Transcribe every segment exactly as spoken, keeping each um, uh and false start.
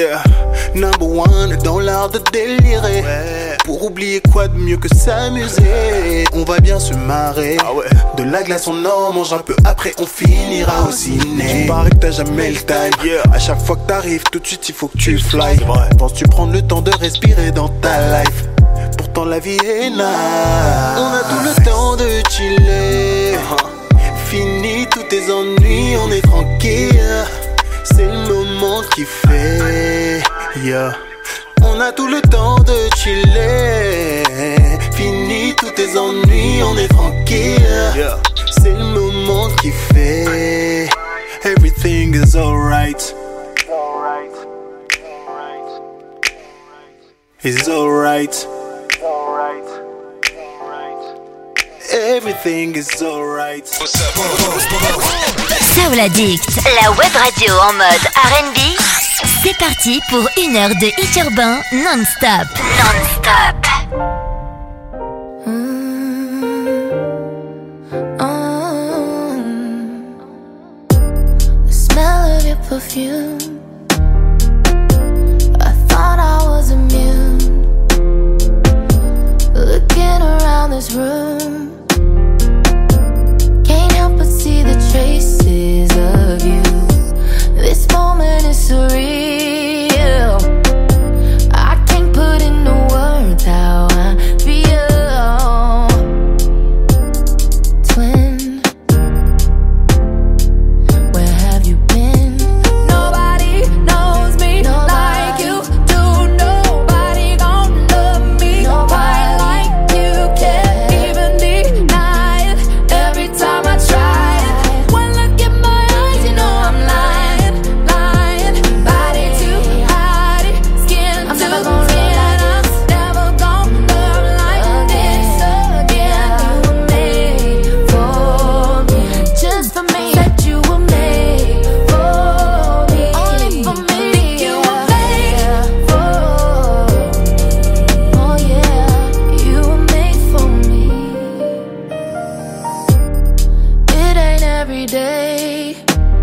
Yeah. Number one dans l'art de délirer. Ouais. Pour oublier quoi de mieux que s'amuser. On va bien se marrer. Ah ouais. De la glace on en mange un peu. Après on finira au ciné. Tu parais que t'as jamais le time. Yeah. À chaque fois que t'arrives tout de suite il faut que tu fly. Penses-tu prendre le temps de respirer dans ta life? Pourtant la vie est nice. On a tout le temps de chiller. uh-huh. Fini tous tes ennuis, on est tranquille. C'est le moment de kiffer. Yeah. On a tout le temps de chiller. Fini tous tes ennuis, on est tranquille. Yeah. C'est le moment de kiffer. Everything is alright. It's alright. Everything is alright. Soul Addict, la web radio en mode R and B. C'est parti pour une heure de hit urbain non-stop. Non-stop. Mm, oh, the smell of your perfume. I thought I was immune. Looking around this room, can't help but see the traces of you. This moment is surreal. I can't put into words how I feel. Twin, where have you been? Nobody knows me like you do. Nobody gon' love me quite like you. Can't even deny it every time I try it. One look in my eyes, you know I'm lying, lying. Body too hot, skin too thin. I'm never gon' love like this again. You were made for me, just for me. Said you were made for me, only for me. Think you were made for me. Oh yeah, you were made for me. It ain't every day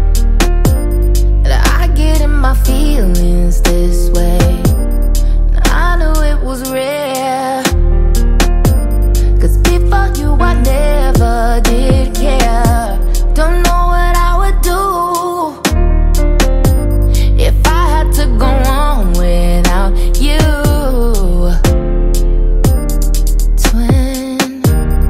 that I get in my feelings this way. And I knew it was rare, 'cause before you I never did care. Don't know what I would do if I had to go on without you. Twin,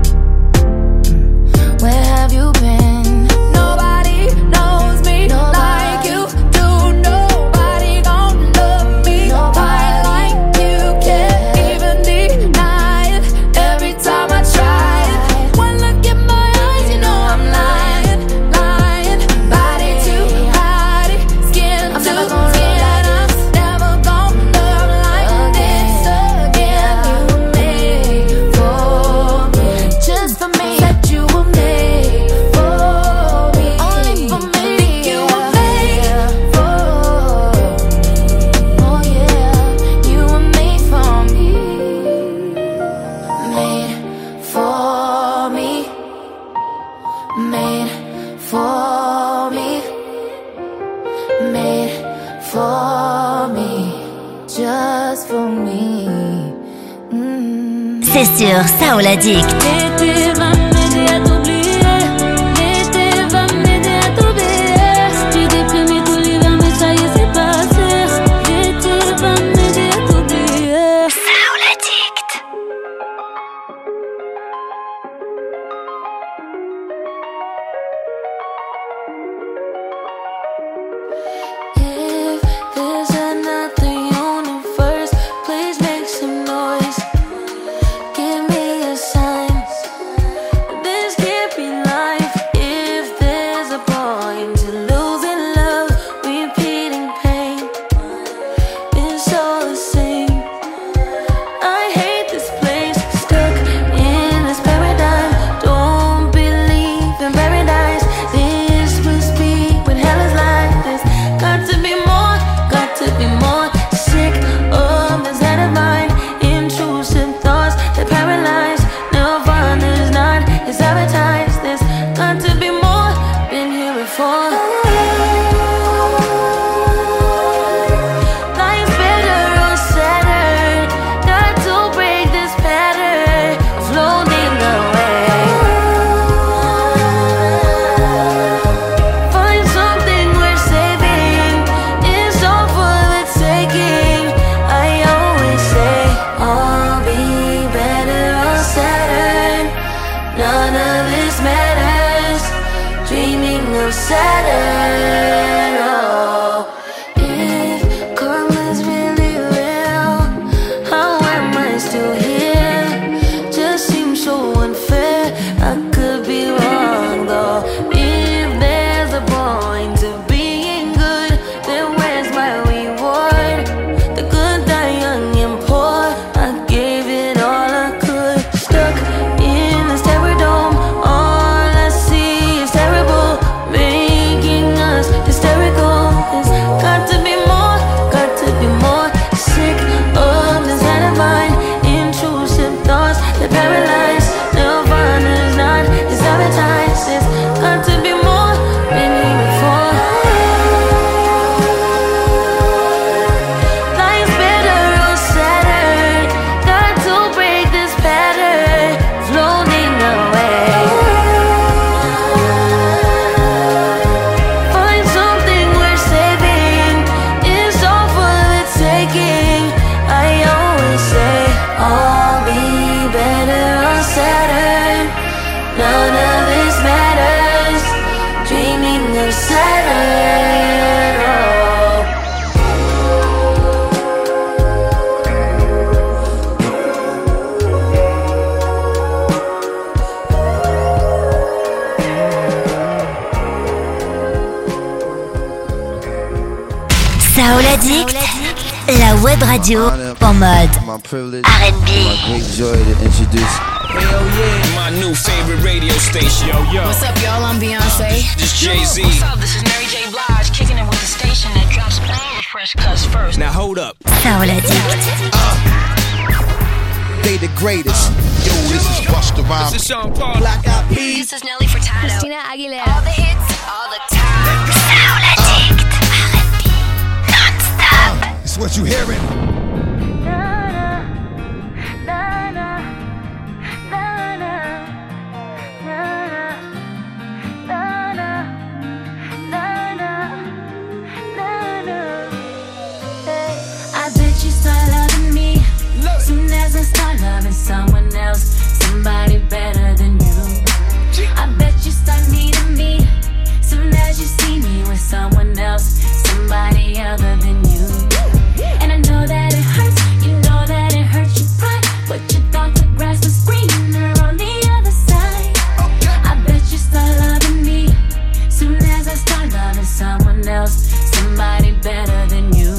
where have you been? Nobody knows me like you do. Nobody gon' love me quite like you. Can't even deny it every time I try it. One look in my eyes, you know I'm lying, lying. Body too hot, skin too thin. I'm never gon' love like this again. You were made for me, just for me. Said you were made for me, only for me. Think you were made for me. Oh yeah, you were made for me, made for me, made for me, made for me, just for me. Mm. C'est sur Soul Addict. L'été va m'aider à t'oublier. L'été va m'aider à t'oublier. Tu déprimé tout l'hiver, mais ça y est, c'est passé. L'été va m'aider à t'oublier. Soul Addict. If there's another universe, please make some noise. Give me a sign. Saturn. Oh, if karma's really real, how am I still here? Just seems so unfair. I could be wrong though. If there's a point to being good, then where's my reward? The good die young and poor. I gave it all I could. Stuck in this terror dome. All I see is terrible, making us hysterical. It's got to be more, got to be more. Sick of this kind of mind, intrusive thoughts that paralyze. Nirvana's not, it's advertised. It's got to be more, maybe before. Life's better on Saturn. Got to break this pattern, floating away. Find something worth saving. It's all for the taking. I always say I'll be better on Saturn. None of this matters. Dreaming of Saturn. Oh. Soul Addict, la web radio en mode My privilege, R and B. my great joy to introduce. Hell yeah, my new favorite radio station. Yo, yo. What's up, y'all? I'm Beyonce. This Jay-Z. What's up? This is Mary J. Blige, kicking it with the station that drops all the fresh cuts first. Now hold up. Soul Addict. They the greatest. Yo, this is Busta Rhymes. This is Sean Paul. Black Eyed Peas. This is Nelly Furtado. Christina Aguilera. All the hits, all the time. Soul Addict, R and B, non-stop. It's what you hearing. I bet you start loving me soon as I start loving someone else, somebody better than you. I bet you start needing me soon as you see me with someone else, somebody other than you. And I know that it hurts, you know that it hurts your pride, but you thought the grass was greener on the other side. I bet you start loving me soon as I start loving someone else, somebody better than you.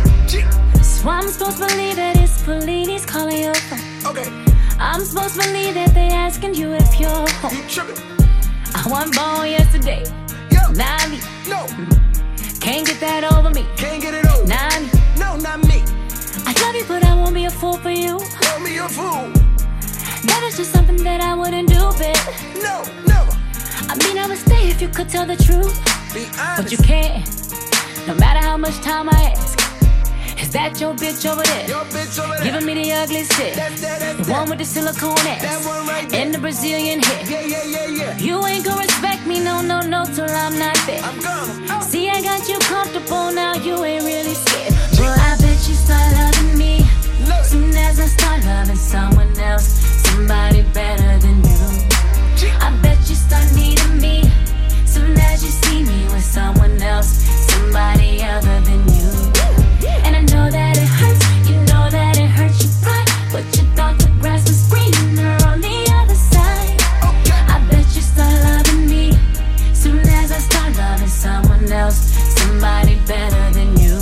So I'm supposed to believe that it's Fellini's calling your phone. Okay, I'm supposed to believe that they asking you if you're home. you tripping? I wasn't born yesterday. Yo, Now me, no, can't get that over me. can't get it over. Now me, No, not me. I love you, but I won't be a fool for you. Call me a fool. That is just something that I wouldn't do, babe. No, never. I mean, I would stay if you could tell the truth, Be but honest. you can't. No matter how much time I ask. Is that your bitch over there? Your bitch over there. Giving me the ugly stick. That, that, that, The that. one with the silicone That ass. one right there. And the Brazilian hair. Yeah, yeah, yeah, yeah. You ain't gonna respect me, no, no, no, till I'm not there. I'm gonna. See, I got you comfortable now, you ain't really scared. But I bet you start loving me Look. soon as I start loving someone else, somebody better than you. I bet you start needing me soon as you see me with someone else, somebody other than you. And I know that it hurts, you know that it hurts your pride, but you thought the grass was greener on the other side. I bet you start loving me soon as I start loving someone else, somebody better than you.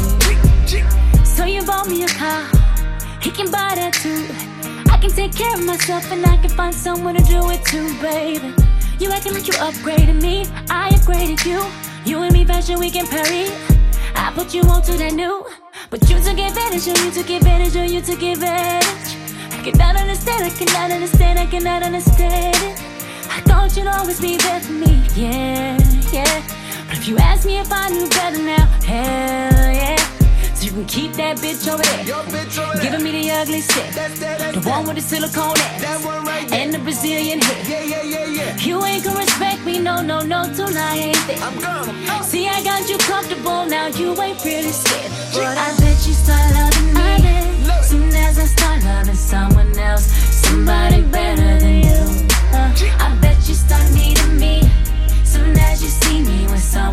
So you bought me a car, he can buy that too. I can take care of myself and I can find someone to do it too, baby. You acting like you upgraded me, I upgraded you. You and me fashion week in Paris, I put you on to that new. But you took advantage, oh you took advantage, oh you took advantage. I cannot understand, I cannot understand, I cannot understand it. I thought you'd always be there for me, yeah, yeah. But if you ask me if I knew better now, hell yeah. So you can keep that bitch over there, Your bitch over there. giving me the ugly stick. That's that, that's The that. one with the silicone ass, That one right there. and the Brazilian hair. Yeah, yeah, yeah, yeah. You ain't gonna respect me, no, no, no, till I ain't there. I'm gonna. See, I got you comfortable now, you ain't really scared. But I bet you start loving me Look. soon as I start loving someone else, somebody better than you. Uh, I bet you start needing me soon as you see me with someone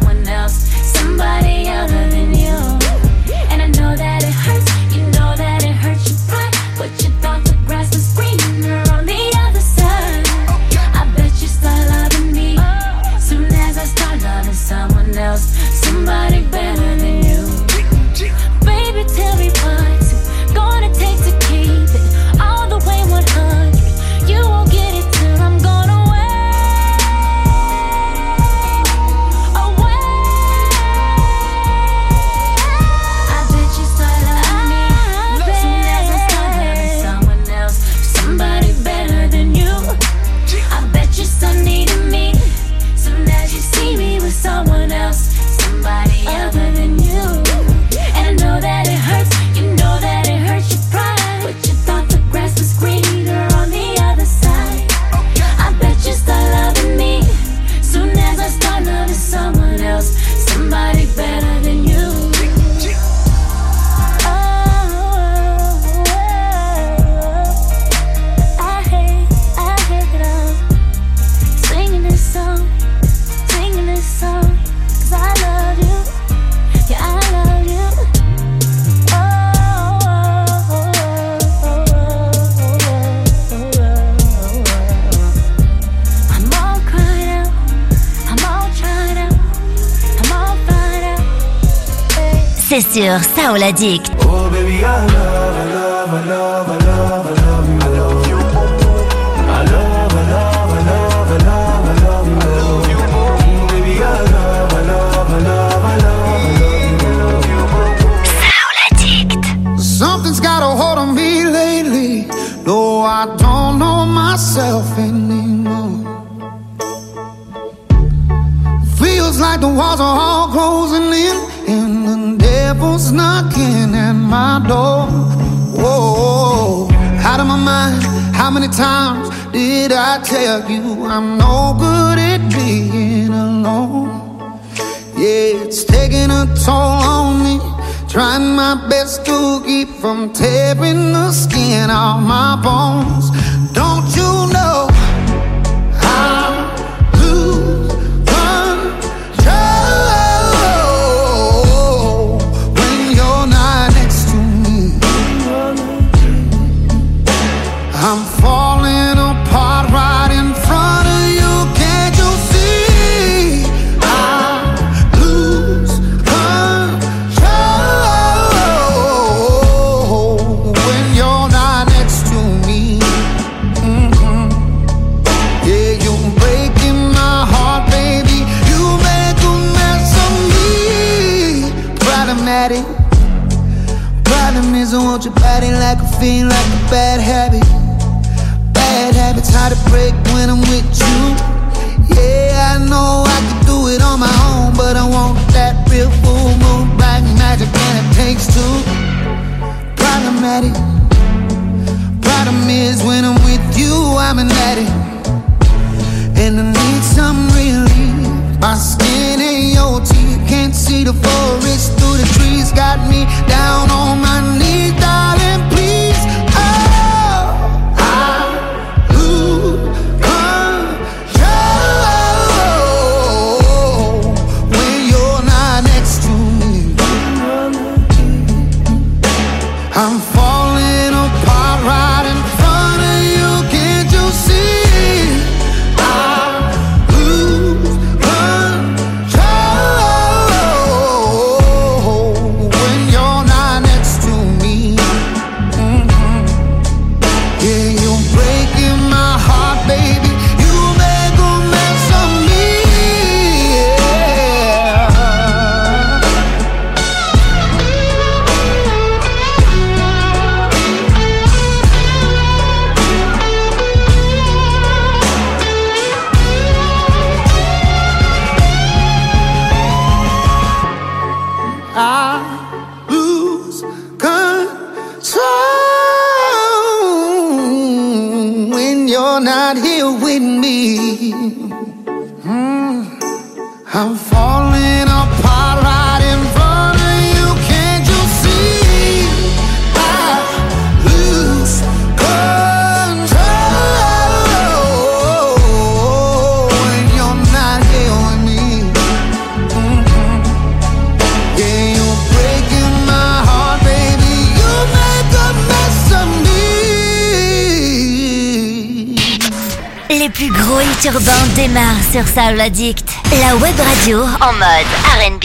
c'est sur Soul Addict. Oh baby, I love, I love, I love, I love, I love you. I love you. I love, I love, I love, I love, I love you. I love you. Mm, baby, I love, I love, I love, I love, I love you. Soul Addict. Something's got a hold on me lately, though I don't know myself anymore. Feels like the walls are all closing in, and the devil's knocking at my door. Whoa, out of my mind, how many times did I tell you I'm no good at being alone? Yeah, it's taking a toll on me, trying my best to keep from tearing the skin off my bones. Don't you know I lose control when you're not next to me? I'm falling apart right in front of you. Can't you see? I lose control when you're not next to me. Mm-hmm. Yeah, you're breaking my heart, baby. You make a mess of me. Problematic. Problem is I want your body like a fiend, like a bad habit. Bad habits hard to break when I'm with you. Yeah, I know I can do it on my own, but I want that real full moon, black magic, and it takes two. Problematic. Problem is when I'm with you, I'm an addict, and I need some relief. My skin and your teeth, can't see the forest through the trees. Got me down on my knees, darling, please. Oh, I lose control when you're not next to me. I'm falling apart right in front of you. Can't you see? I lose control when you're not next to me. Mm-hmm. Yeah, you're breaking my heart, baby. You make a mess of me. Yeah. I lose control when you're not here with me. Mm. I'm falling apart right in front of you. Can't you see? I lose control when you're not here with me. Mm-hmm. Yeah, you're breaking my heart, baby. You make a mess of me. Les plus gros hits urbains démarrent sur Soul Addict, la web radio en mode R and B.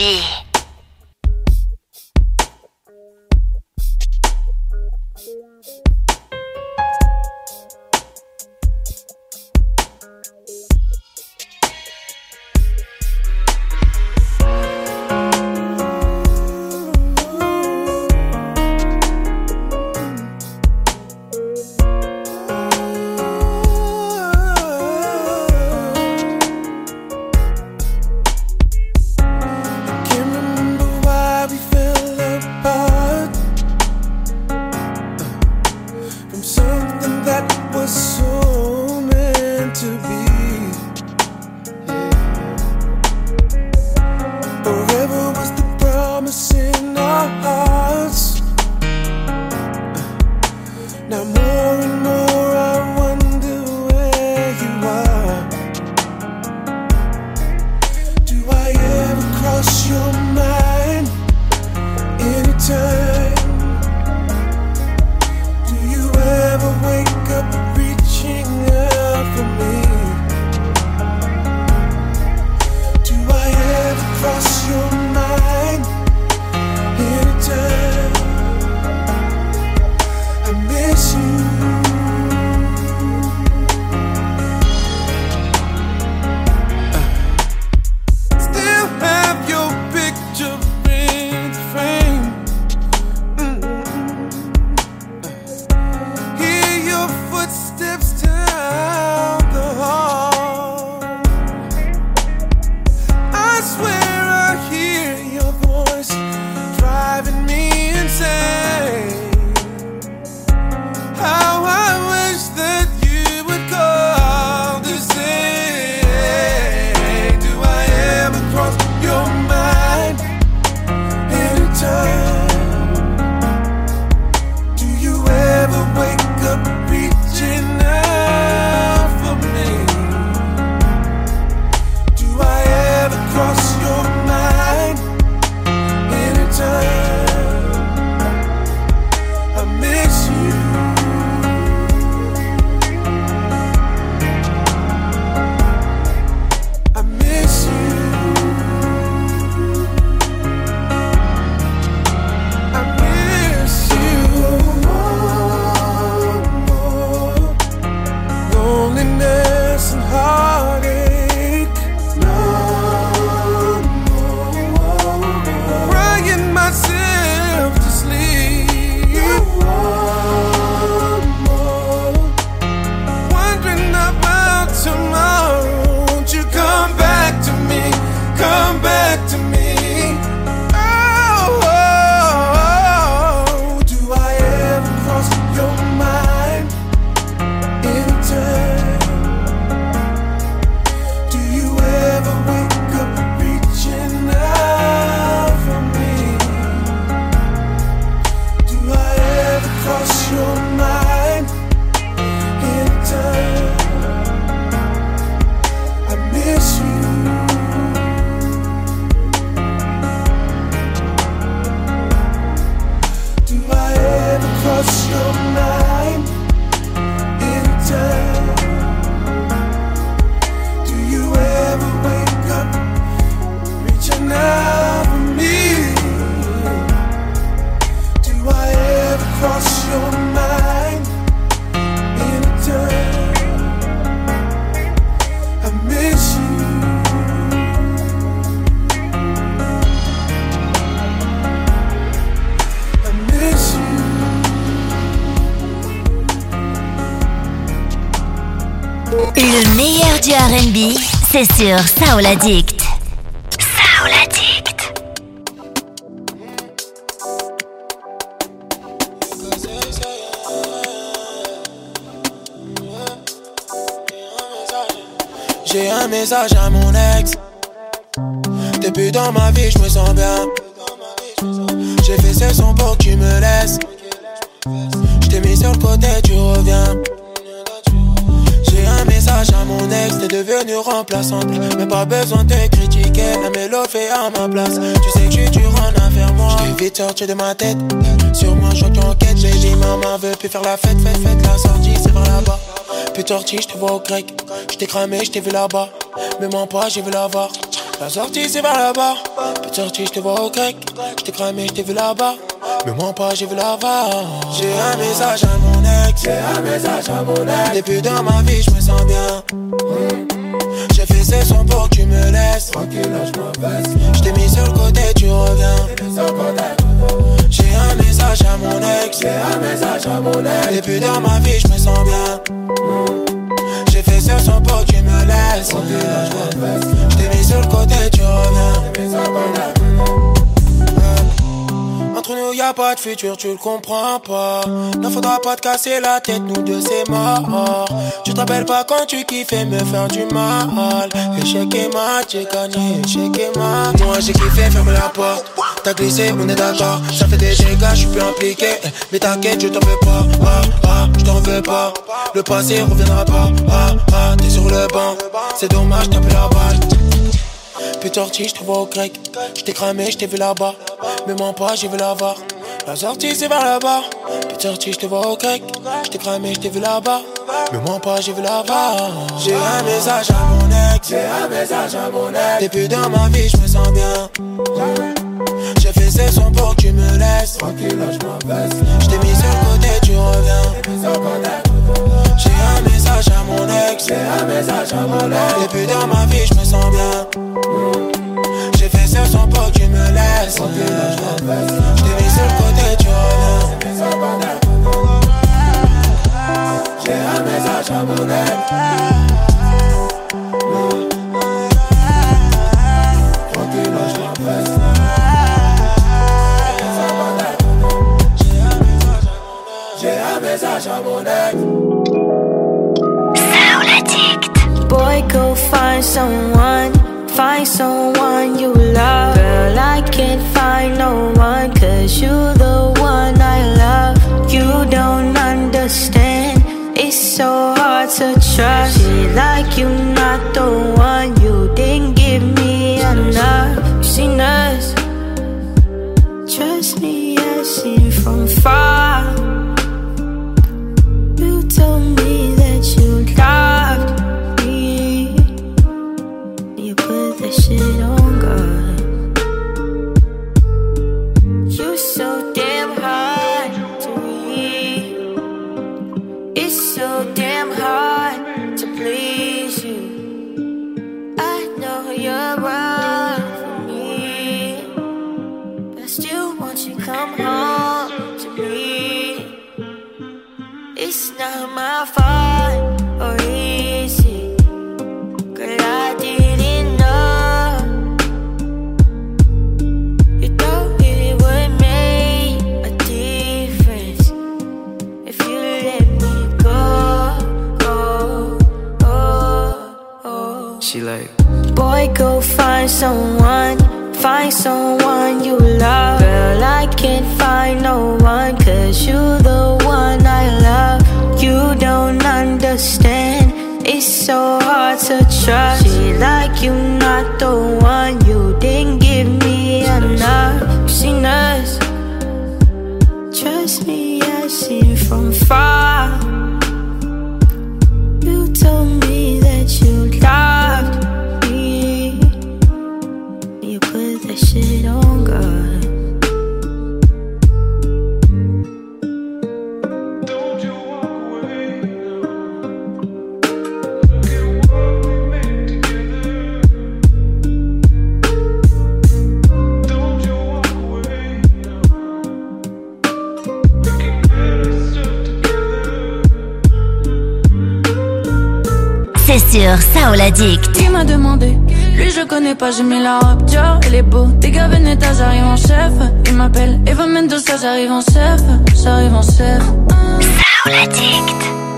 Cross your mind Le meilleur du R and B, c'est sur Soul Addict. Soul Addict. J'ai un message à mon ex. Depuis dans ma vie, je me sens bien. J'ai fait ce son pour que tu me laisses. J't'ai mis sur le côté, tu reviens. J'ai un message à mon ex, t'es devenu remplaçante. Mais pas besoin de te critiquer, la mélo fait à ma place. Tu sais que je suis dur en affaire, moi. J't'ai vite sorti de ma tête. Sur moi, je en quête, j'ai dit maman veut plus faire la fête, fête, fête. La sortie, c'est vers là-bas. Puis sorti, j'te vois au grec. J't'ai cramé, j't'ai vu là-bas. Mais mens pas, j'ai vu la voir. La sortie, c'est vers là-bas. Puis sorti, j'te vois au grec. J't'ai cramé, j't'ai vu là-bas. Mais mens pas, j'ai vu la voir. J'ai un message à mon ex. J'ai un message à mon ex. Depuis dans ma vie, je me sens bien. mmh. J'ai fait ce son pour que tu me laisses. Tranquille, là, je t'ai mis sur le côté, tu reviens. J'ai un message à mon ex. J'ai un message à mon ex. Depuis dans ma vie, je me sens bien. mmh. J'ai fait ce son pour que tu me laisses. Tranquille, là, je t'ai mis sur le côté, tu reviens. Entre nous y'a pas de futur, tu le comprends pas. Ne faudra pas te casser la tête, nous deux c'est mort. Tu te rappelles pas quand tu kiffais me faire du mal. Échec et mat, j'ai gagné, échec et mat. Moi j'ai kiffé, ferme la porte. T'as glissé, on est d'accord. Ça fait des dégâts, je suis plus impliqué. Mais t'inquiète, je t'en veux pas. Ah, ah, je t'en veux pas. Le passé reviendra pas. Ah, ah, t'es sur le banc. C'est dommage, t'as plus la balle. Puis sorti, je te vois au grec. J't'ai cramé, j't'ai vu là-bas. Mais mens pas, j'ai vu la voir. La sortie, c'est vers là-bas. Puis sorti, je te vois au grec. J't'ai cramé, j't'ai vu là-bas. Mais mens pas, j'ai vu la voir. J'ai un message à mon ex. J'ai un message à mon ex. Depuis dans ma vie, je me sens bien. J'ai fait ce son pour que tu me laisses. Tranquille, là, je m'abaisse. J't'ai mis sur le côté, tu reviens. J'ai un message à mon ex. J'ai un message à mon ex. Depuis dans ma vie, je me sens bien. J'ai fait ce son pour que tu me laisses. J't'ai mis sur le côté, tu reviens. J'ai un message à mon ex. Tranquille, là, je m'abaisse. J'ai un message à mon ex. Soul Addict. Boy, go find someone. Find someone you love. Girl, I can't find no one. Cause you the one I love. You don't understand. It's so hard to trust. She like you not the one. You didn't give me enough. You seen us. Trust me, I've seen from far. You told me that you loved me. You put that shit on God. You so damn hard to read. It's so damn hard to please you. I know you're wrong for me, but I still want you to come home to me. It's not my fault or easy, girl, I didn't know. You thought it would make a difference if you let me go, go, go, go. She like, boy, go find someone. Find someone you love. Girl, I can't find no one. Cause you the one I love. You don't understand. It's so hard to trust. She like you not the one. You didn't give me enough. You seen us. Trust me, I've seen from far. You told me that you loved me. You put that shit on God. c'est sur Soul Addict. Il m'a demandé, lui je connais pas, j'ai mis la robe Dior, il est beau. Des gars Veneta, j'arrive en chef. Il m'appelle Eva Mendoza, j'arrive en chef. J'arrive en chef. Soul Addict.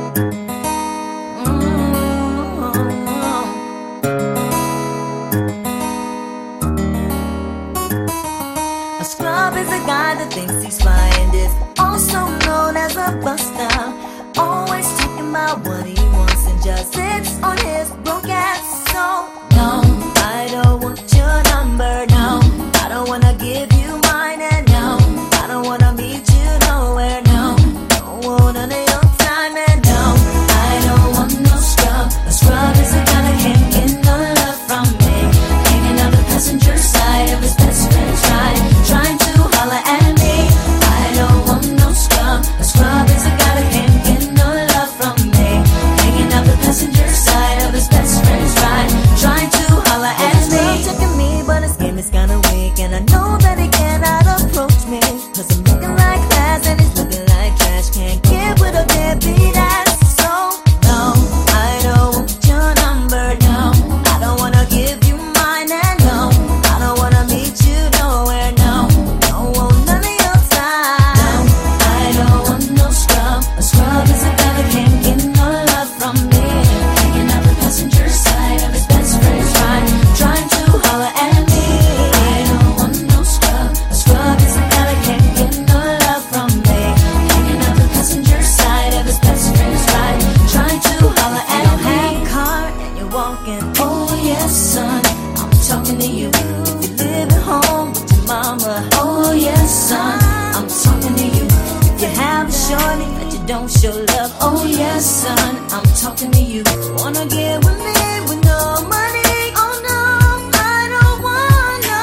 A scrub is a guy that thinks he's fly and is also known as a buster. Always talking about what he wants and just sits on his broke ass. So no, I don't want your number. No, I don't wanna give you mine. And no, I don't wanna meet you nowhere. No, don't want none of your time. And no, I don't want no scrub. A scrub is a guy that can't get no love from me. Hanging out the passenger side of his best friend's ride, trying to holler at me. I don't want no scrub. A scrub is a guy that can't get no love from me. Hanging out the passenger side of his best friend's ride, trying to holler at me. He's checking me, but his game is kinda weak, and I know that he cannot approach me, cause I'm looking like class and he's looking like trash. Can't get with a deadbeat ass. So no, I don't want your number. No, I don't wanna give you mine. And no, I don't wanna meet you nowhere. No, don't want none of your time. No, I don't want no scrub. A scrub is a guy that can't get no love from me. Hanging out the passenger side of his best friend's ride, trying to holler at me. I don't want no scrub. A scrub is a guy that can't get no love from me. Hanging out the passenger side of his best friend's ride, trying to holler at me. You don't have a car and you're walking. Oh yes, son, I'm talking to you. You live at home with your mama. Oh yes, son, I'm talking to you. If you have a shorty but you don't show love. Oh yes, son, I'm talking to you. Wanna get with me with no money? Oh no, I don't want no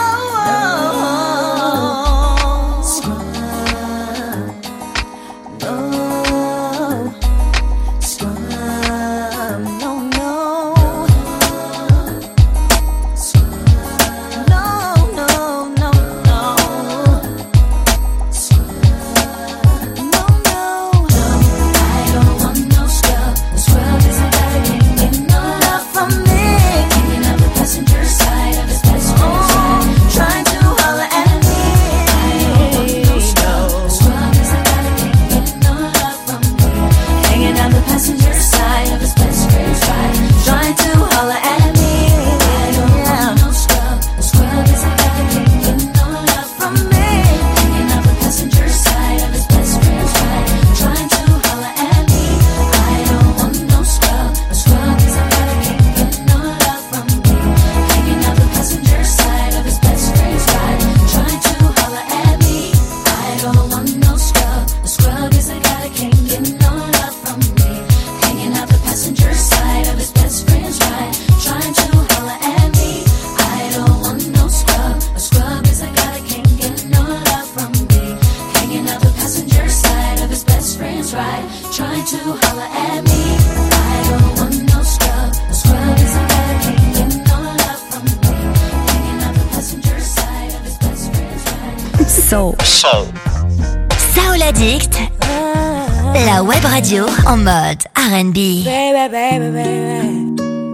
scrub. No scrub. No, no. No, no, no, no. No, no. I don't want no scrub. A scrub is a guy that can't get no love from me. Hanging out the passenger side of his best friend's ride, trying to holler at me. I don't want no scrub. A scrub is a guy that can't get no love from me. Hanging out the passenger side of his best friend's ride, trying to holler at me. I don't want no scrub. A scrub is a guy that can't get no love from me. Hanging out the passenger side of his best friend's ride, trying to holler at me. I don't want no scrub. A scrub is a guy that can't get no love from me. Hanging out the passenger side of his best friend's ride, trying to holler at me. I don't want no scrub. A scrub is a guy that can't get no love from me. Hanging out the passenger side of his best friend's ride, trying to holler at me. I don't want no scrub. A scrub is a guy that can't get no love from me. Hanging out the passenger side of his best friend's ride, trying to holler at me. I don't want no scrub. A scrub is a guy that can't get no love from me. Hanging out the passenger side of his best friend's ride. Soul. Soul Addict. La web radio en mode R and B. Baby, baby, baby.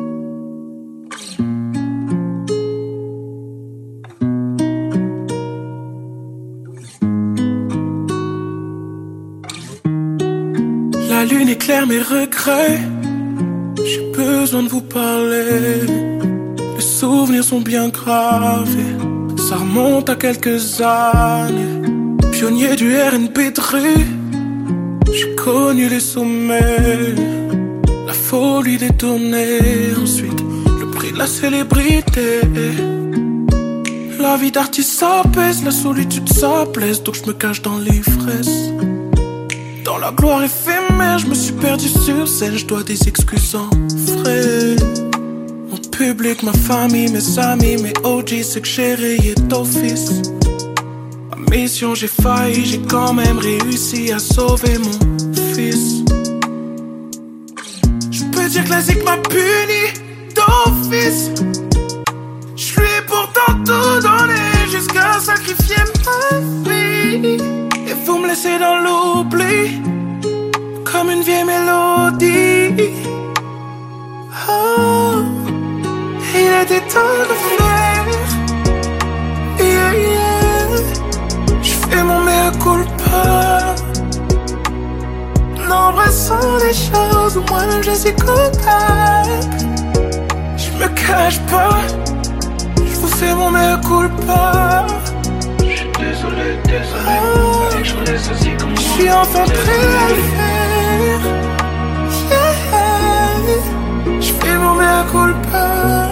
La lune éclaire mes regrets. J'ai besoin de vous parler. Les souvenirs sont bien gravés. Ça remonte à quelques années. Pionnier du R and B de rue. J'ai connu les sommets, la folie des tournées. Ensuite, le prix de la célébrité. La vie d'artiste s'apaise, la solitude ça blesse. Donc je me cache dans l'ivresse. Dans la gloire éphémère, je me suis perdu sur scène. Je dois des excuses en frais. Mon public, ma famille, mes amis, mes O G, c'est que j'ai rayé d'office. Ma mission, j'ai failli, j'ai quand même réussi à sauver mon fils. Je peux dire que la zig m'a puni d'office. Je lui ai pourtant tout donné jusqu'à sacrifier ma vie. Et vous me laissez dans l'oubli, comme une vieille mélodie. Oh. des temps de faire. Yeah, yeah. J'fais mon mea culpa. Non, vrai sont des choses où moi-même je suis coupable. J'me cache pas, j'vous fais mon mea culpa. J'suis désolé, désolé, ah, allez, j'en laisse assis comme moi. J'suis enfin prêt à le faire. Yeah. J'fais mon mea culpa.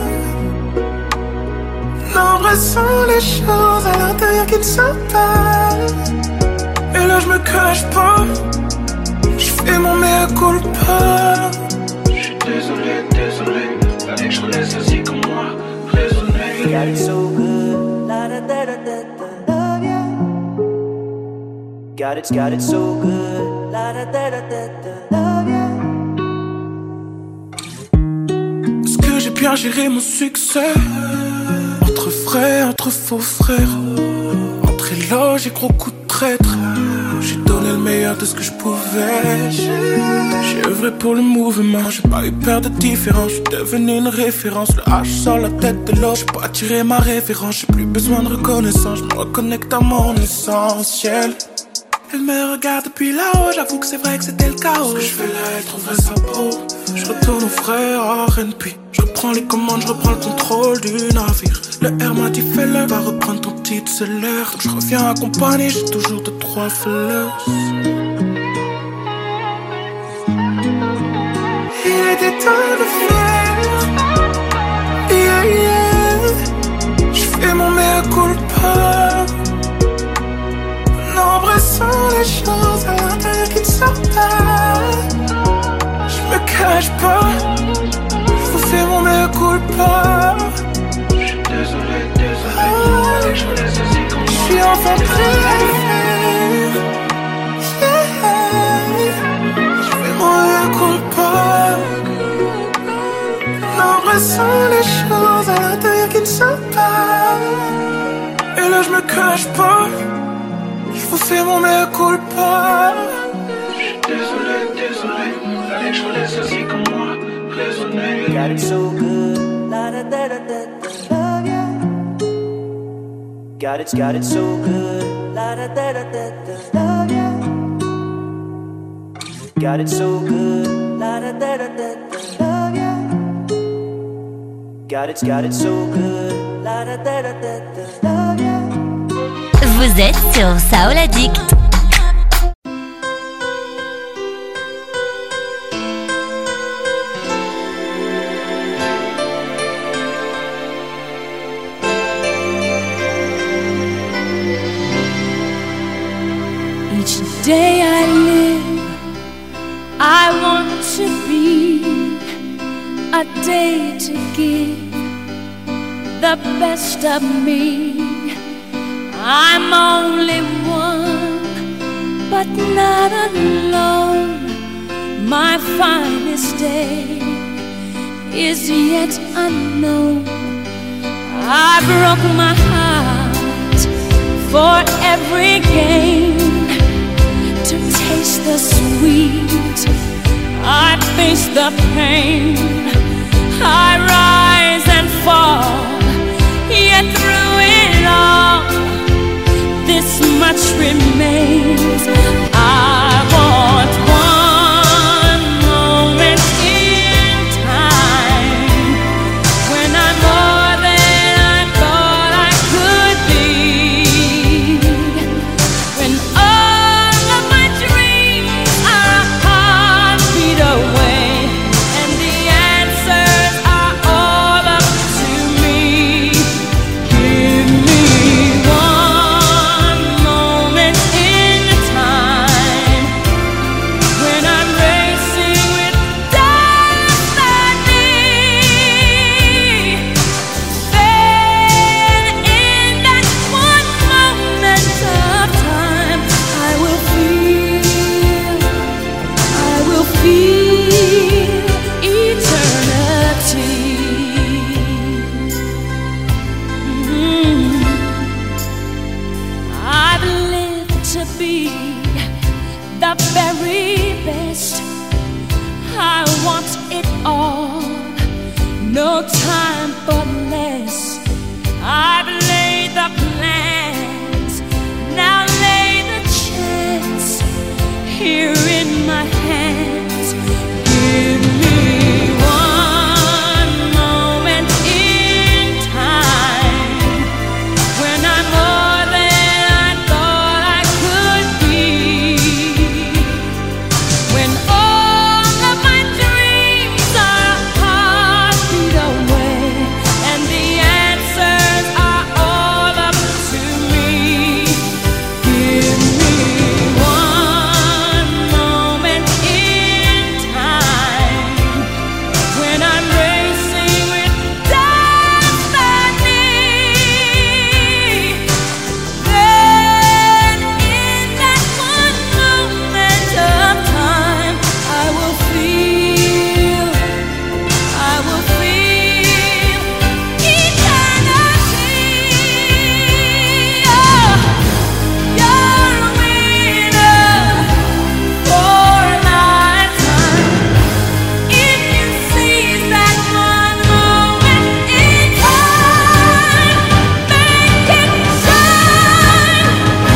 Non, vrai sont les choses à l'intérieur qui ne sont pas. Et là j'me cache pas, j'fais mon mea culpa. J'suis désolé, désolé, allez, j'en laisse assis comme moi. Raisonner. Got it so good, la da da da da da, love ya. Got it, got it so good, la da da da da da, love ya. Est-ce que j'ai bien géré mon succès? Entre frères, entre faux frères, entre éloges et gros coups de traître. J'ai donné le meilleur de ce que je pouvais. J'ai œuvré pour le mouvement. J'ai pas eu peur de différence. J'suis devenu une référence. Le H sur la tête de l'eau. J'ai pas tiré ma révérence. J'ai plus besoin de reconnaissance. Je me reconnecte à mon essentiel. Elle me regarde depuis là-haut. J'avoue que c'est vrai que c'était le chaos. Ce que je fais là, elle trouverait ça beau. Je retourne au frère R and B. Je reprends les commandes, je reprends le contrôle du navire. Le R m'a dit fais-le, va reprendre ton titre, c'est l'heure. Donc je reviens accompagné, j'ai toujours de trois fleurs. Il était temps de faire. Yeah, yeah. J'fais mon mea culpa. Nombreuses sont les choses à l'intérieur qui ne sortent pas. J'me cache pas, j'vous fais mon mea culpa. J'suis désolé, désolé, ah, allez, j'en laisse assis comme moi. J'suis enfin prêt à le faire. Yeah. J'fais mon mea culpa. Nombreuses sont les choses à l'intérieur qui ne sont pas. Et là j'me cache pas, j'vous fais mon mea culpa. J'suis désolé, désolé, allez, j'en laisse assis comme moi. Raisonner. Got it so good, la da da da da da, love ya. Got it, got it so good, la da da da da da, love ya. Got it so good, la da da da da da, love ya. Got it, got it so good, la da da da da da, love ya. Vous êtes sur Soul Addict. Each day I live, I want to be a day to give the best of me. I'm only one, but not alone. My finest day is yet unknown. I broke my heart for every gain, to taste the sweet. I face the pain. I rise and fall, yet through it all, this much remains. I want one moment in time when I'm more than I thought I could be, when all of my dreams are a heartbeat away and the answers are all up to me. Give me one moment in time when I'm racing with destiny. Then in that one moment of time, I will feel, I will feel eternity. Mm. I've lived to be the very best. I want it all. No time for less. I've laid the plans, now lay the chance here in my hands. Give me one moment in time when I'm more than I thought I could be, when all of my dreams are a heartbeat away and the answers are all up to me. Give me one moment in time when I'm racing with destiny. Then in that one moment of time, I will feel, I will feel eternity. Oh, you're a winner for a lifetime. If you seize that one moment in time, make it shine.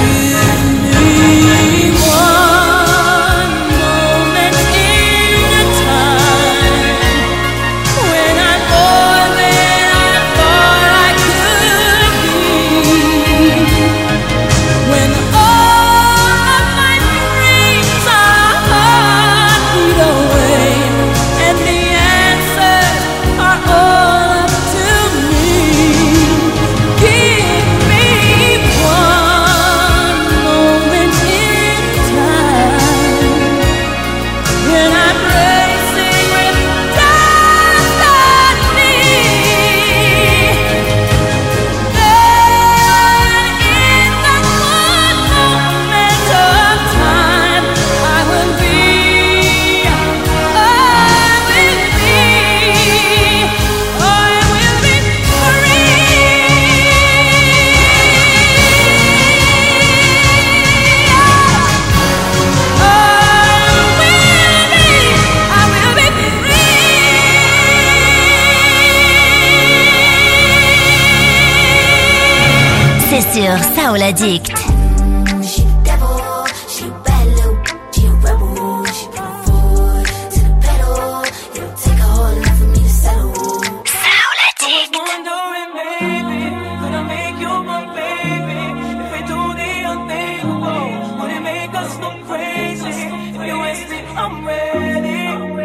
Give me one moment in time when I'm more than I thought I could be, when all of my dreams are a heartbeat away and the answers are all up to me. Give me one moment in time when I'm racing with destiny. Then in that one moment of time, I will be, I will be, I will be free. I will be, I will be free. C'est sur Soul Addict. She the devil, she a bad little, she a rebel, she put her foot to the pedal. It'll take a whole lot for me to settle. Soul Addict. Wondering, maybe, could I make you my baby? If we do the unthinkable, would it make us go crazy? If you ask me, I'm ready.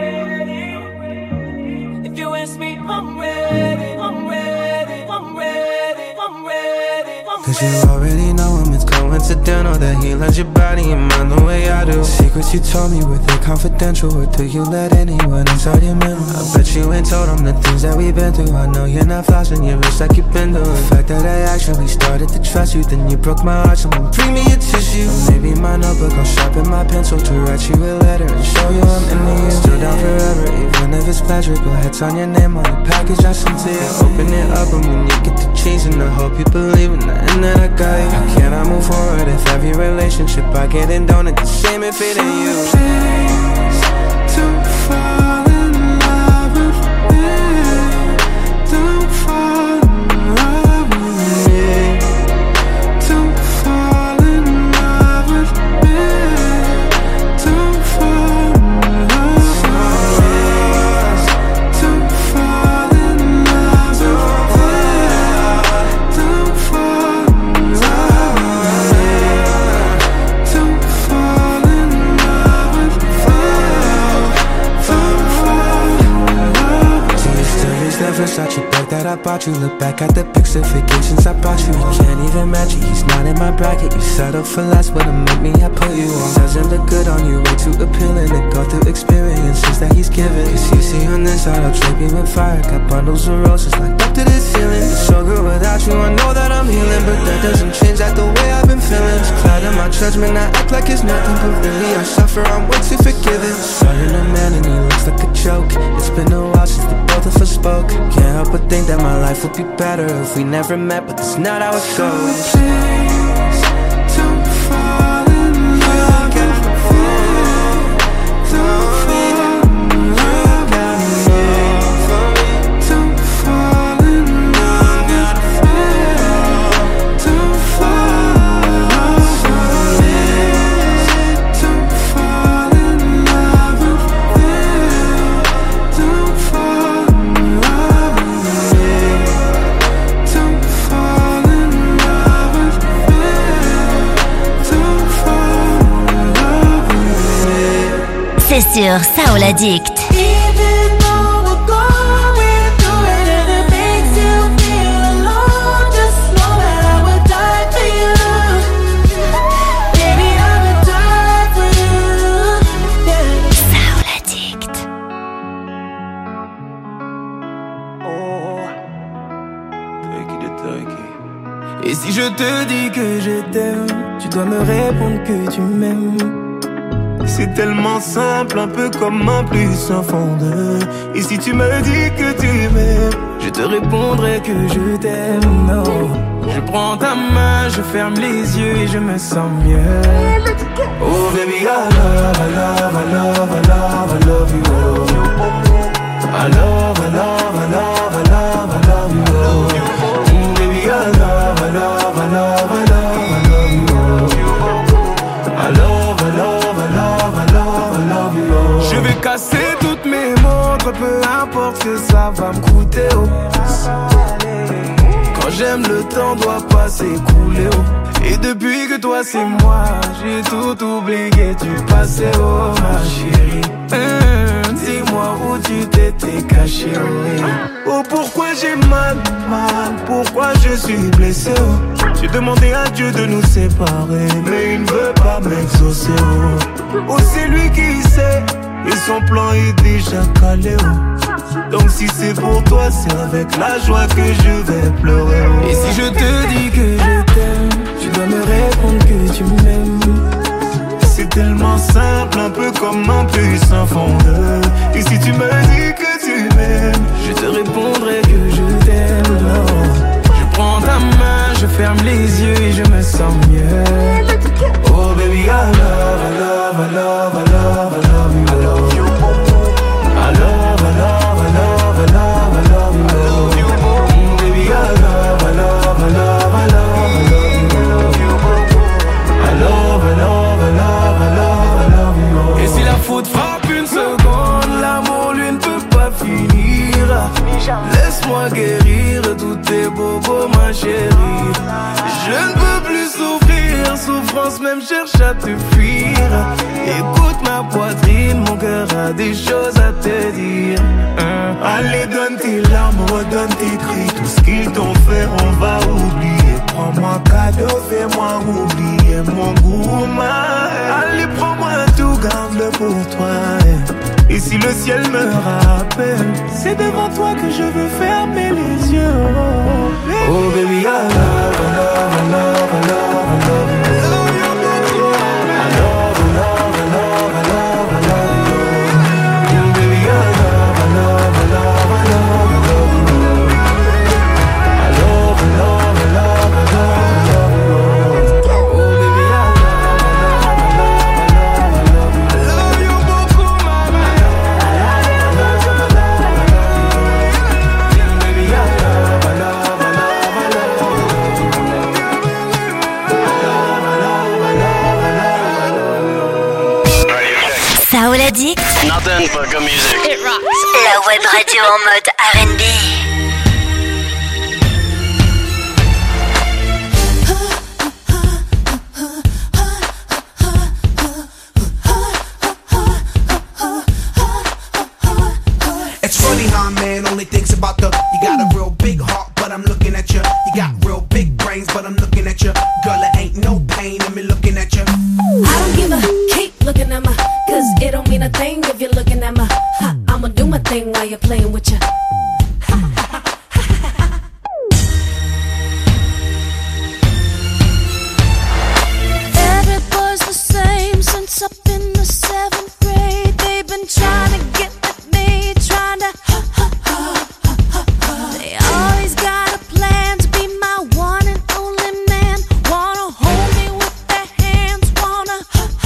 If you ask me, I'm ready. I'm ready. I'm ready. I'm ready. I'm Cause you already know him, it's coincidental that he loves your body and mind the way I do. Secrets you told me, were they confidential? Or do you let anyone inside your mental? I bet you ain't told him the things that we've been through. I know you're not flossing your wrist like you've been doing. The fact that I actually started to trust you, then you broke my heart, someone bring me a tissue. Or maybe my notebook, I'll sharpen my pencil to write you a letter and show you I'm into you. Still down forever, even if it's pleasure. Go ahead, sign your name on the package I sent to you. Open it up and when you get the cheese, and I hope you believe in the end that I got you. How can I move forward if every relationship I get in don't end the same if it ain't you? Please, don't fall in love with me. Don't fall in love with me. Don't fall in love with me. Don't fall in love with me. Don't fall in love with me. Don't fall in love with me. Don't fall in love with me. Don't fall in love. Do you still use that Versace bag that I bought you? Look back at the pics of vacations I bought you. You can't even match it, he's not in my bracket. You settle for less, but to make me, I put you on. Doesn't look good on you, way too appealing to go through experiences that he's given. Cause you see on this side, I'll drape you with fire. Got bundles of roses like up to the ceiling. It's so good without you, I know that I'm healing, but that doesn't change that the way I've been feeling. It's clouding my judgment, I act like it's nothing, but really I suffer, I'm way too forgiving. Starting a man and he looks like a joke. It's been a while since the both of us spoke. Can't help but think that my life would be better if we never met, but that's not how it goes. Please, don't fall in love with me. Don't fall in love with me. Don't sur Soul Addict. Et si je te dis que je t'aime, tu dois me répondre que tu m'aimes. C'est tellement simple, un peu comme un plus un fondeur. Et si tu me dis que tu m'aimes, je te répondrai que je t'aime. Non, je prends ta main, je ferme les yeux et je me sens mieux. Oh baby, I love, I love, I love, I love, I love you. I love, I love, I love, I love, I love you. Mm, baby, I love, I love, I love, I love, I love you. I love, I love, I love, I love, I love you. Je vais casser toutes mes montres, peu importe ce que ça va me coûter. Oh. Quand j'aime, le temps doit pas s'écouler. Oh. Et depuis que toi c'est moi, j'ai tout oublié du passé. Oh ma chérie, mmh, dis-moi où tu t'étais caché. Oh. Oh pourquoi j'ai mal, mal, pourquoi je suis blessé. Oh. J'ai demandé à Dieu de nous séparer, mais il ne veut pas m'exaucer. Oh, oh c'est lui qui sait, et son plan est déjà calé. Oh. Donc si c'est pour toi, c'est avec la joie que je vais pleurer. Oh. Et si je te dis que je t'aime, tu dois me répondre que tu m'aimes. C'est tellement simple, un peu comme un puissant fondeur. Et si tu me dis que tu m'aimes, je te répondrai que je t'aime. Non, je prends ta main, je ferme les yeux et je me sens mieux. Oh baby, I love, I love, I love, I love, I love you. I love you. I love, I love, I love, I love, I love you. I love you. Mm, baby, I love, I love, I love, I love, I love you. I love, I love, I love, I love, I love you. Et si la faute frappe une seconde, l'amour lui ne peut pas finir. Laisse-moi guérir tous tes bobos, ma chérie. Je ne peux plus souffrir, souffrance même cherche à te fuir. Écoute ma poitrine, mon cœur a des choses à te dire. hein. Allez donne tes larmes, redonne tes cris. Tout ce qu'ils t'ont fait on va oublier. Prends-moi cadeau, fais-moi oublier mon goût. Allez prends-moi tout, garde-le pour toi. Et si le ciel me rappelle, c'est devant toi que je veux fermer les yeux. Oh baby, oh, baby I love, I love, I love, I love, I love you. I love, I love, I love, I love, I love you. Mm, baby I love, I love, I love, I love, I love you. I love, I love, I love, I love, I love you. Oh baby I love, I love, I love, I love, I love you. I love you beaucoup, mama. Soul Addict. Nothing but good music. It rocks. La web radio en mode R and B. It's funny how a man only thinks about the. You got a real big heart, but I'm looking at you. You got real big brains, but I'm looking at you. Girl, it ain't no pain in me looking at you. I don't give a keep looking at my, cause it don't mean a thing if you're looking at my. Ha, I'ma do my thing while you're playing with you. Every boy's the same since up in the seventh grade. They've been trying to get with me, trying to. They always got a plan to be my one and only man. Wanna hold me with their hands, wanna.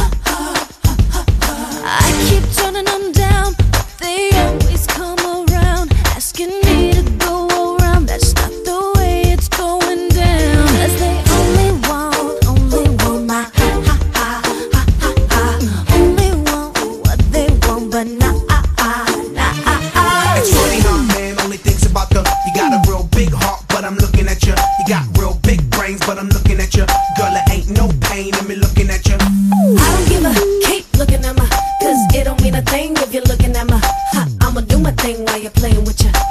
I keep turning them down, but they always come around, asking me to go around. That's not the way it's going down. 'Cause they only want, only want my ha ha ha ha ha ha. Only want what they want, but not It's funny how a man only thinks about the. You got a real big heart, but I'm looking at you. You got real big brains, but I'm looking at you. Girl, it ain't no pain in me looking at you. I don't give a keep looking at my, cause it don't mean a thing if you're looking at my. Ha, I'ma do my thing while you're playing with your.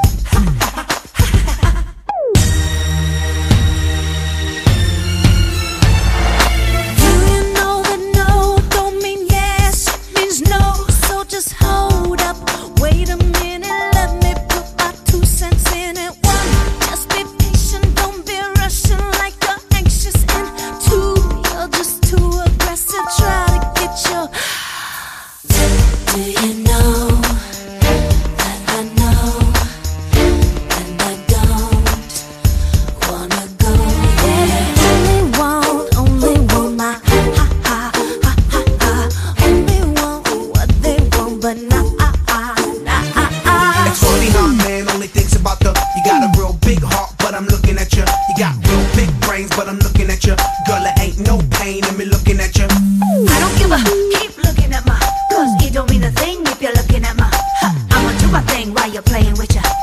Just hold up, wait a minute, let me put my two cents in it. One, just be patient, don't be rushing like you're anxious. And two, you're just too aggressive, try to get your. Do you know that I know, and I don't wanna go there. Only want, only want my ha ha ha ha ha. Only want what they want, but not ah ah nah ah ah. It's funny how a man only thinks about the. You got a real big heart, but I'm looking at you. You got real big brains, but I'm looking at you. Girl, it ain't no pain in me looking at you. I don't give a. Keep looking at my. Cause it don't mean a thing if you're looking at my. Ha, I'ma do my thing while you're playing with ya.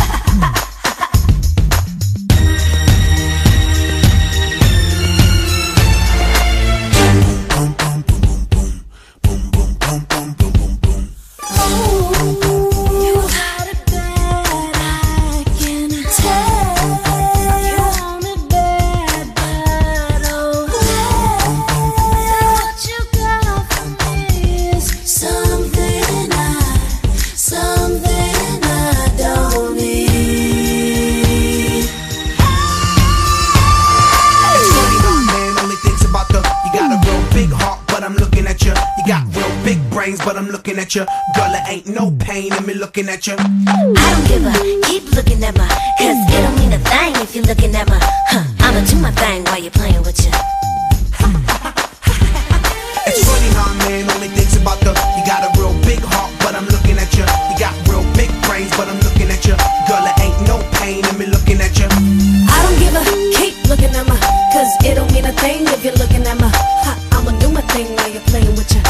But I'm looking at you. Girl, it ain't no pain in me looking at you. I don't give a. Keep looking at my. Cause it don't mean a thing if you're looking at my. Huh, I'ma do my thing while you're playing with you. It's funny how a man only thinks about the. You got a real big heart, but I'm looking at you. You got real big brains, but I'm looking at you. Girl, it ain't no pain in me looking at you. I don't give a. Keep looking at my. Cause it don't mean a thing if you're looking at my. Ha, I'ma do my thing while you're playing with you.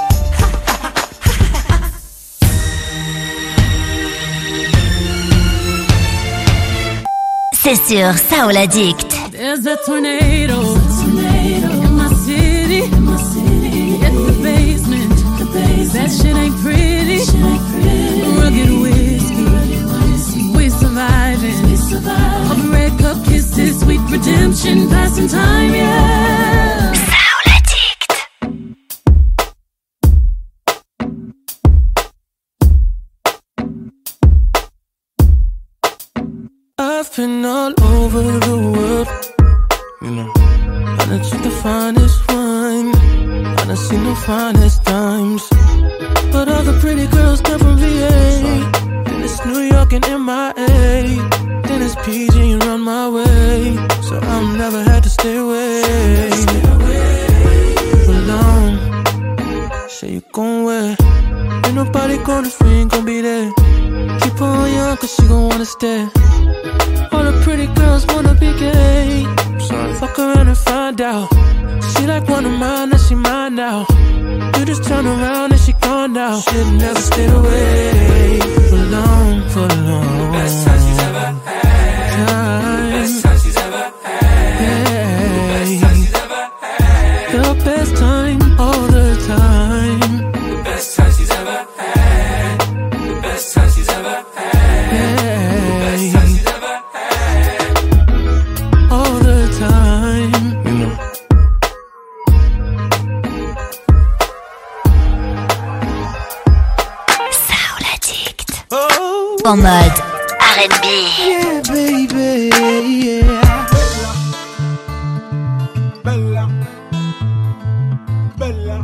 C'est sur Soul Addict. There's a tornado, in my city, in the basement. That shit ain't pretty. Rugged whiskey, we surviving. All the red cup kisses, sweet redemption, passing time, yeah. Soul Addict. I've been all over the world, you know. I done took the finest wine, I done seen the finest times. But all the pretty girls come from V A, and it's New York and M I A. Then it's P G around my way, so I'm never had to stay away for long. Say you gon' wait, ain't nobody gonna free, ain't gon' be there. Keep her on young cause she gon' wanna stay. All the pretty girls wanna be gay. Sorry. Fuck around and find out. She like one of mine, and she mine now. You just turn around and she gone now. Shit never stayed away for long, for long. Best time she's ever had. Time. Best time she's ever had. Hey. The best time she's ever had. The best time all the time. The best time she's ever had. The best time she's ever had. Hey. The best time she's ever had. All the time, you know. Soul Addict. Oh. En mode R and B. Yeah, baby, yeah. Bella, bella,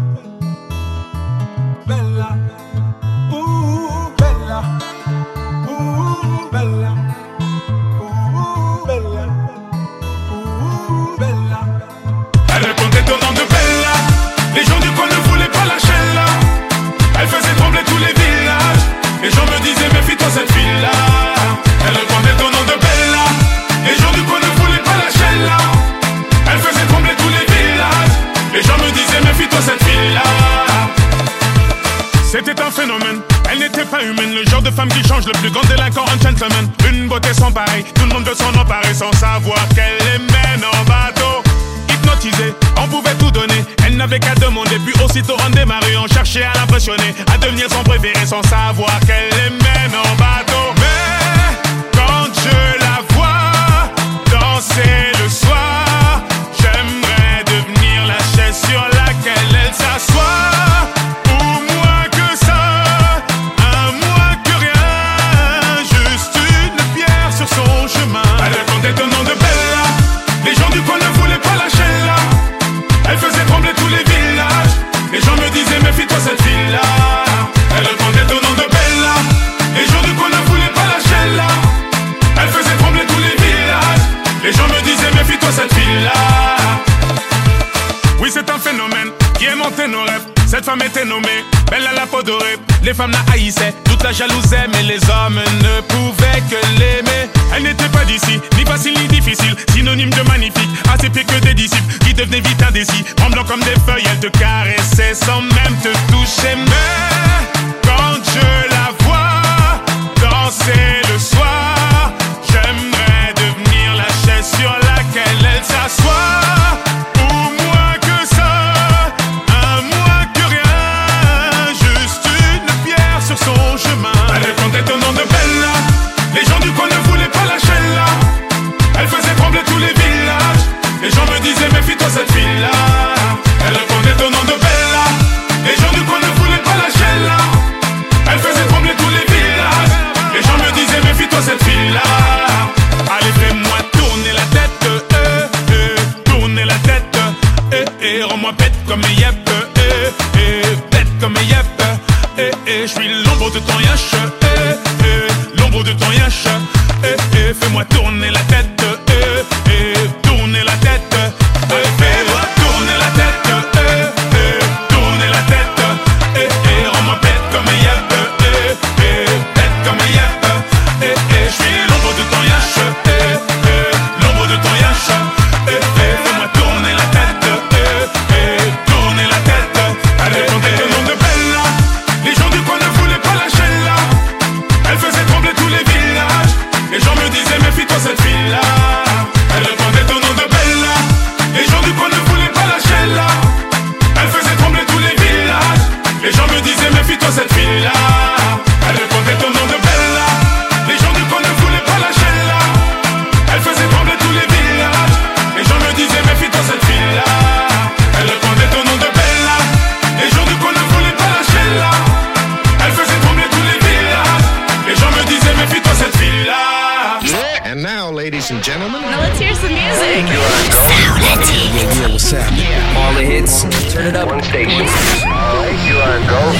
bella, ooh, bella, ooh, bella, ooh, bella, ooh, bella. Elle répondait au nom de Bella. Les gens du coin ne voulaient pas lâcher là. Elle faisait trembler tous les villages. Les gens me disaient méfie-toi cette fille-là. Elle répondait au nom de Bella. Les gens du coin ne voulaient pas lâcher là. Elle faisait trembler tous les villages. Les gens me disaient méfie-toi cette fille-là. C'était un phénomène, elle n'était pas humaine. Le genre de femme qui change le plus grand délinquant en gentleman. Une beauté sans pareil, tout le monde veut s'en emparer sans savoir qu'elle les mène en bateau. Hypnotisée, on pouvait tout donner. Elle n'avait qu'à demander, puis aussitôt on démarrait. On cherchait à l'impressionner, à devenir son préféré sans savoir qu'elle aimait nos bateaux. Mais quand je la vois danser le soir, j'aimerais devenir la chaise sur laquelle elle s'assoit. Ou moins que ça, un moins que rien, juste une pierre sur son chemin. Elle comptait au nom de Bella, les gens du coin ne voulaient pas lâcher là. Elle faisait trembler tous les villages, les gens me disaient méfie-toi cette fille-là. Elle répondait au nom de Bella, les gens du coin ne voulaient pas lâcher là. Elle faisait trembler tous les villages, les gens me disaient méfie-toi cette fille-là. Oui, c'est un phénomène qui est monté nos rêves. Cette femme était nommée Bella la peau dorée. Les femmes la haïssaient, toute la jalousaient, mais les hommes ne pouvaient que l'aimer. Elle n'était pas d'ici, ni facile ni difficile, synonyme de magnifique, assez pire que des disciples qui devenaient vite indécis. Tremblant comme des feuilles, elle te caressait sans même te toucher. Mais quand je la vois danser le soir, j'aimerais devenir la chaise sur laquelle elle s'assoit. Son chemin. Elle comptait au nom de Bella, les gens du coin ne voulaient pas lâcher là. Elle faisait trembler tous les villages, les gens me disaient méfie-toi cette fille-là. Elle répondait au nom de Bella, les gens du coin ne voulaient pas lâcher là. Elle faisait trembler tous les villages, les gens me disaient méfie-toi cette fille-là. Allez fais-moi tourner la tête, euh, euh, tourner la tête, euh, euh, rends-moi bête comme un yep, euh, euh, bête comme un yep. Eh, eh, je suis l'ombre de ton yash, eh, eh, l'ombre de ton yash, eh, eh, fais-moi tourner la tête, eh, eh, tourner la tête, eh, fais-moi tourner la tête, eh, eh, tourner la tête, eh, eh, rends-moi bête comme un yep, eh, eh, bête comme un yep, eh, eh, je suis l'ombre de ton yash, eh, eh, l'ombre de ton yash, eh, eh, fais-moi tourner la tête, eh, eh, tourner la tête, allez, comptez le nom de Bella. Les gens du coin ne voulaient pas lâcher là. Elle faisait trembler tous les villages, les gens me disaient méfie-toi cette fille-là. Elle répondait au nom de Bella, les gens du coin ne voulaient pas lâcher là. Elle faisait trembler tous les villages, les gens me disaient méfie-toi cette fille-là. Elle répondait au nom de Bella, les gens du coin ne voulaient pas lâcher là. Elle faisait trembler tous les villages, les gens me disaient méfie-toi cette fille-là. Elle répondait au nom de Bella, les gens du coin ne voulaient pas lâcher là. Elle faisait trembler tous les villages, les gens me disaient méfie-toi cette fille-là. And now, ladies and gentlemen, now let's hear some music. Yeah, what's happening? All the hits, turn it up. One station. Alright, you are go.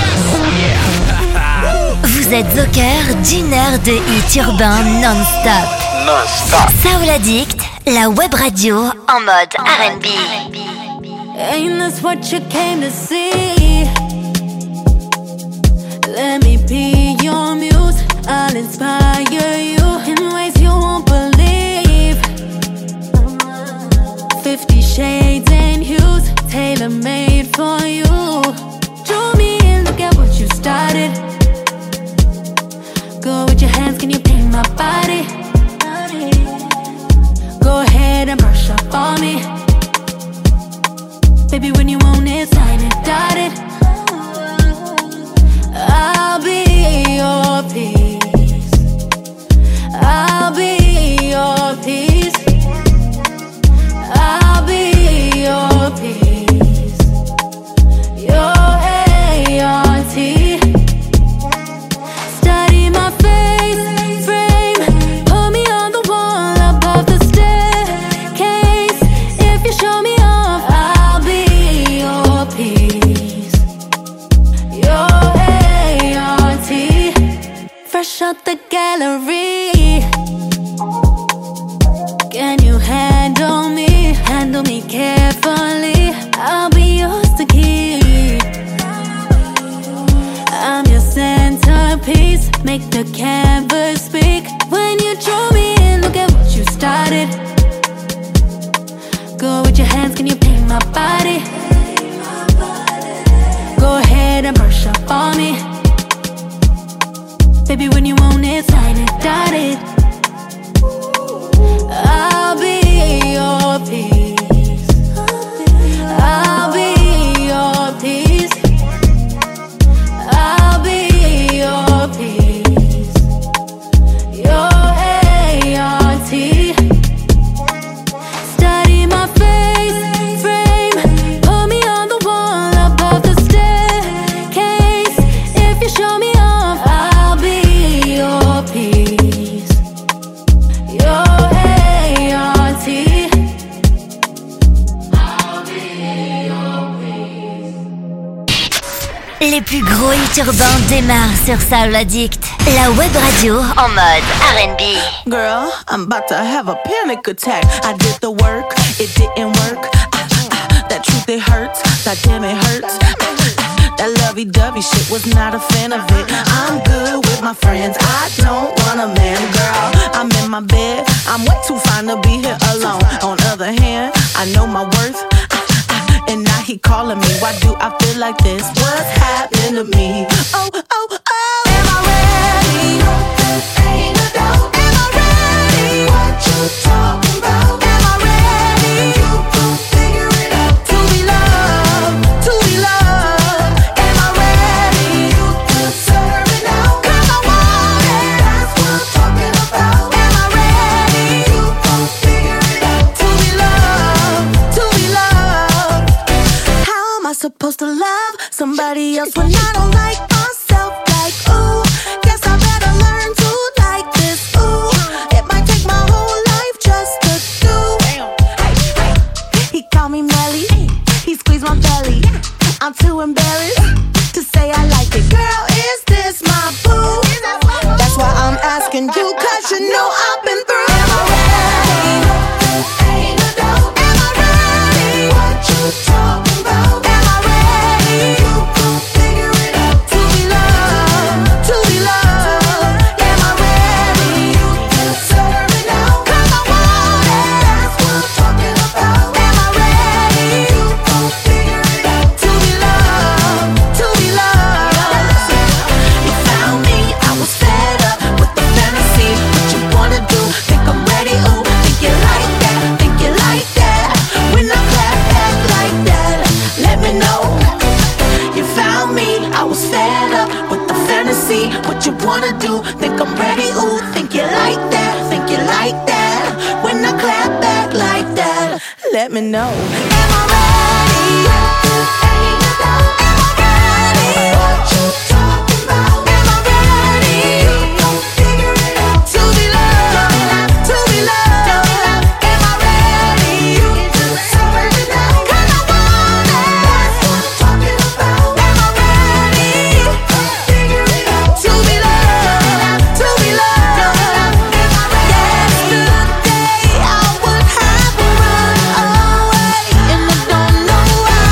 Vous êtes au cœur d'une heure de hits urbains non-stop. Non-stop. Soul Addict, la web radio en mode R and B. Ain't this what you came to see? Let me be your muse, I'll inspire you in ways you won't believe. Fifty shades and hues, tailor-made for you. Draw me in, look at what you started. Go with your hands, can you paint my body? Go ahead and brush up on me. Baby, when you want it, sign it, dotted. I'll be your peace. I'll be your peace. I'll be your peace. Your A R T. Study my face frame. Put me on the wall above the staircase. If you show me off, I'll be your peace. Your A R T. Fresh out the gallery. Can you handle me? Handle me carefully. I'll be yours to keep. I'm your centerpiece. Make the canvas speak. When you draw me in, look at what you started. Go with your hands, can you paint my body? Go ahead and brush up on me. Baby, when you want it, sign it, dotted. I'll be your peace. I'll be Les plus gros hits urbains démarrent sur Soul Addict, la web radio en mode R and B. Girl, I'm about to have a panic attack. I did the work, it didn't work. Ah, ah, that truth, it hurts. That damn, it hurts. That lovey-dovey shit, was not a fan of it. I'm good with my friends, I don't want a man, girl. I'm in my bed, I'm way too fine to be here alone. On other hand, I know my worth, and now he calling me. Why do I feel like this? What's happening to me? Oh, oh, oh. Am I ready? Ain't no doubt. Am I ready? What you talking about? Am I ready? You gon' figure it out. To be loved, to be loved. Am I ready? You deserve it now. 'Cause I want it. That's what I'm talking about. Am I ready? You gon' figure it out. To be loved, to be loved. How am I supposed to love somebody else when I don't like myself? Like, ooh, guess I better learn to like this. Ooh, it might take my whole life just to do. He called me Melly, he squeezed my belly. I'm too embarrassed to say I like it. Girl, is this my boo? That's why I'm asking you, 'cause you know I've been through. Am I ready? Ain't no doubt. Am I ready? What you talking about? Am I ready? You gon' figure it out. To be loved, to be loved. Am I ready? You deserve it now. 'Cause I want it. That's what I'm talking about. Am I ready? You gon' figure it out. To be loved, to be loved. You found me, I was fed up with the fantasy. What you wanna do? Think I'm ready? Ooh, think you like that? Think you like that? When I clap back like that, let me know. You found me, I was fed up with the fantasy. What you wanna do? Think I'm ready? Ooh, think you like that? Think you like that? When I clap back like that, let me know. Am I ready? Ain't no doubt. Am I ready? What you talking about? Am I ready? You gon' figure it out. To be loved, to be loved. Am I ready? You deserve it now. 'Cause I want it. That's what I'm talking about. Am I ready? You gon' figure it out. To be loved, to be loved. Am I ready? Yesterday I would have run away, and I don't know why.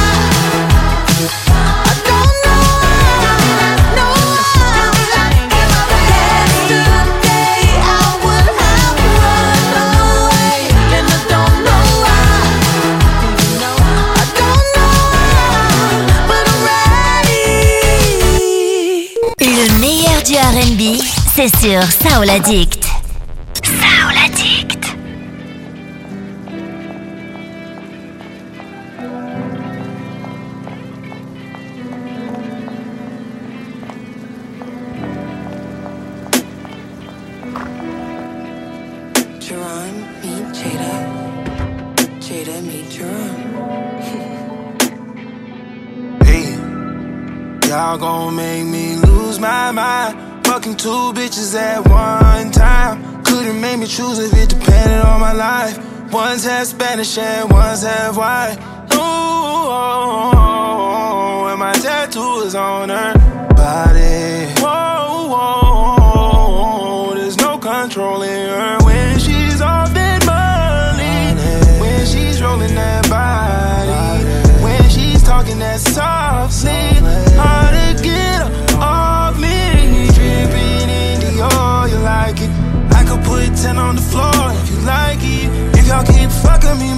I don't know why. No why. Am I ready? Yesterday I would have run away, and I don't know why. I don't know why, but I'm ready. Le meilleur du R and B, c'est sur Soul Addict. Soul Addict. Jerron, meet Jada. Jada, meet Jerron. Hey, y'all gon' make me lose my mind. Fucking two bitches at one time. Couldn't make me choose if it depended on my life. One's half Spanish and one's half white. Ooh, and my tattoo is on her body. Whoa, whoa, there's no controlling her.